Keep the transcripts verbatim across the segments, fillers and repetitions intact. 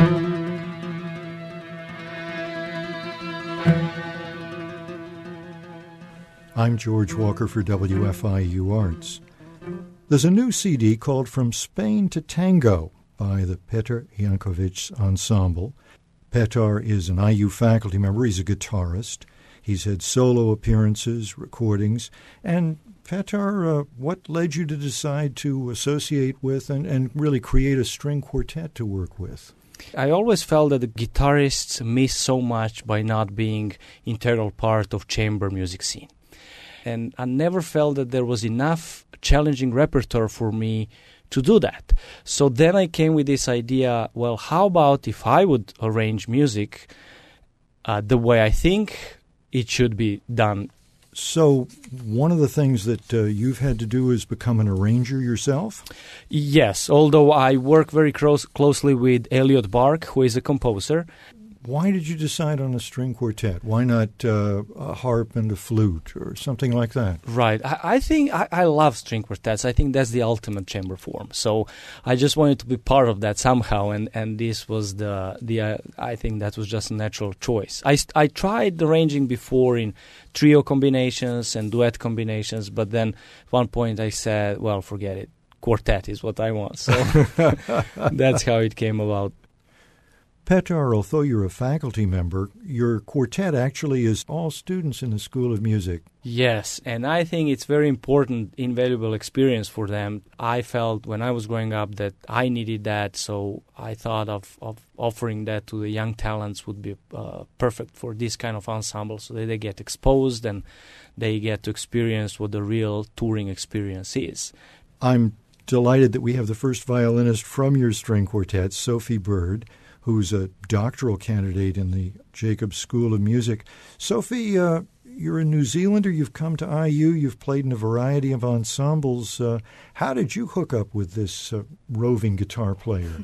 I'm George Walker for W F I U Arts. There's a new C D called From Spain to Tango by the Petar Yankovic Ensemble. Petar is an I U faculty member. He's a guitarist. He's had solo appearances, recordings. And Petar, uh, what led you to decide to associate with and, and really create a string quartet to work with? I always felt that the guitarists miss so much by not being integral part of chamber music scene. And I never felt that there was enough challenging repertoire for me to do that. So then I came with this idea, well, how about if I would arrange music uh, the way I think it should be done? So one of the things that uh, you've had to do is become an arranger yourself? Yes, although I work very close, closely with Elliot Bark, who is a composer. Why did you decide on a string quartet? Why not uh, a harp and a flute or something like that? Right. I, I think I, I love string quartets. I think that's the ultimate chamber form. So I just wanted to be part of that somehow, and, and this was the the. Uh, I think that was just a natural choice. I I tried arranging before in trio combinations and duet combinations, but then at one point I said, well, forget it. Quartet is what I want. So that's how it came about. Petar, although you're a faculty member, your quartet actually is all students in the School of Music. Yes, and I think it's very important, invaluable experience for them. I felt when I was growing up that I needed that, so I thought of, of offering that to the young talents would be uh, perfect for this kind of ensemble, so that they get exposed and they get to experience what the real touring experience is. I'm delighted that we have the first violinist from your string quartet, Sophie Bird, who's a doctoral candidate in the Jacobs School of Music. Sophie, uh, you're a New Zealander. You've come to I U. You've played in a variety of ensembles. Uh, how did you hook up with this uh, roving guitar player?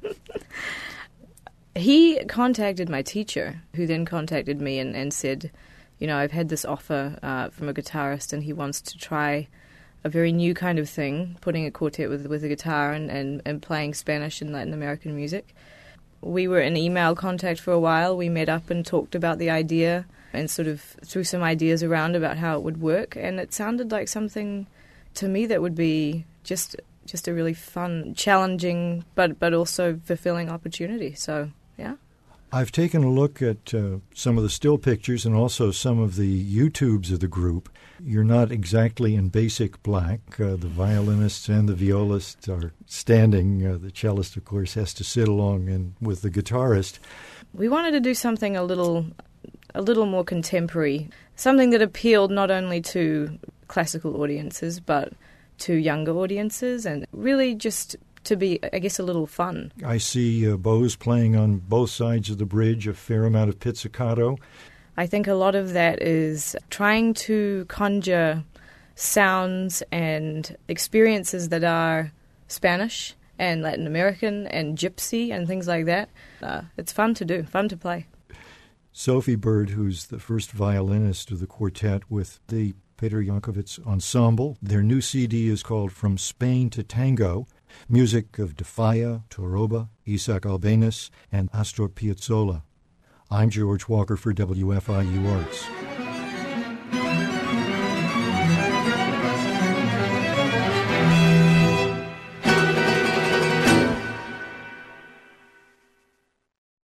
He contacted my teacher, who then contacted me and, and said, you know, I've had this offer uh, from a guitarist, and he wants to try a very new kind of thing, putting a quartet with, with a guitar and, and, and playing Spanish and Latin American music. We were in email contact for a while. We met up and talked about the idea and sort of threw some ideas around about how it would work. And it sounded like something to me that would be just just a really fun, challenging, but, but also fulfilling opportunity. So, yeah. I've taken a look at uh, some of the still pictures and also some of the YouTubes of the group. You're not exactly in basic black. Uh, the violinists and the violists are standing. Uh, the cellist, of course, has to sit along and with the guitarist. We wanted to do something a little, a little more contemporary, something that appealed not only to classical audiences but to younger audiences, and really just to be, I guess, a little fun. I see uh, bows playing on both sides of the bridge, a fair amount of pizzicato. I think a lot of that is trying to conjure sounds and experiences that are Spanish and Latin American and gypsy and things like that. Uh, it's fun to do, fun to play. Sophie Bird, who's the first violinist of the quartet with the Petar Yankovic Ensemble. Their new C D is called From Spain to Tango. Music of De Falla, Toroba, Isaac Albéniz, and Astor Piazzolla. I'm George Walker for W F I U Arts.